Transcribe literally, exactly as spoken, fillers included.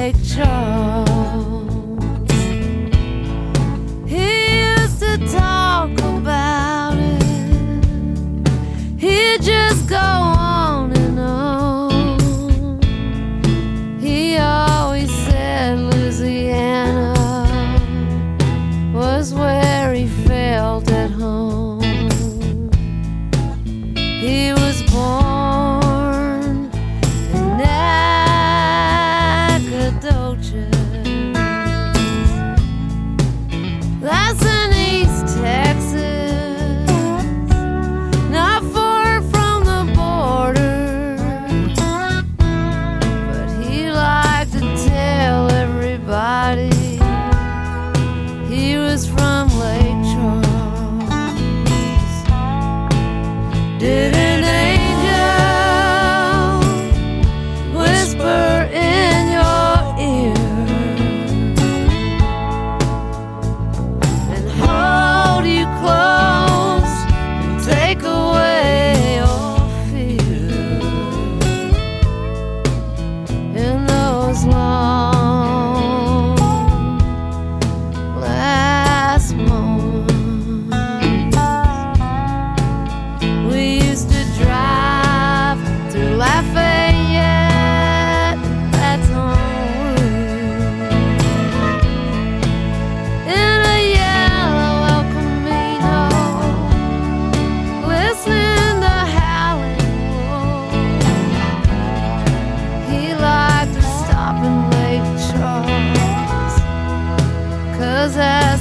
Lake Charles. He used to talk about it. He'd just go on and on. He always said Louisiana was where he felt at home. He was born in Nacogdoches. That's in East Texas, not far from the border. But he liked to tell everybody he was from Lake Charles. Did an angel whisper in your ear and hold you close and take away your fear in those long last moments? We used to drive through Lafayette, that's home, in a yellow El Camino, listening to Howlin' Wolf. He liked to stop in Lake Charles, 'cause as